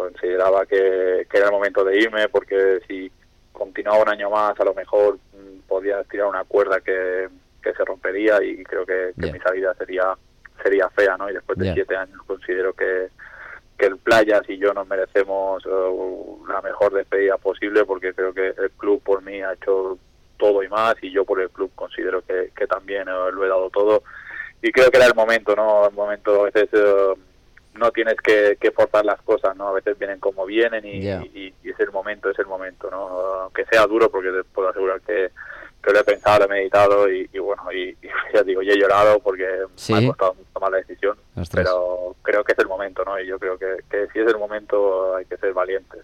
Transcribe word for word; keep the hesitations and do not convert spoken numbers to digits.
consideraba que, que era el momento de irme, porque si continuaba un año más a lo mejor mm, podía tirar una cuerda que, que se rompería, y creo que, que Yeah. mi salida sería sería fea, ¿no? Y después de Yeah. siete años considero que, que el Playas y yo nos merecemos uh, la mejor despedida posible, porque creo que el club por mí ha hecho todo y más, y yo por el club considero que, que también uh, lo he dado todo, y creo que era el momento, ¿no? El momento, a veces uh, no tienes que, que forzar las cosas, ¿no? A veces vienen como vienen, y, Yeah. y, y es el momento, es el momento, ¿no? Aunque sea duro, porque te puedo asegurar que, que lo he pensado, lo he meditado, y, y bueno, y, y ya digo, y he llorado porque Sí. me ha costado mucho tomar la decisión, Ostras. pero creo que es el momento, ¿no? Y yo creo que, que si es el momento hay que ser valientes.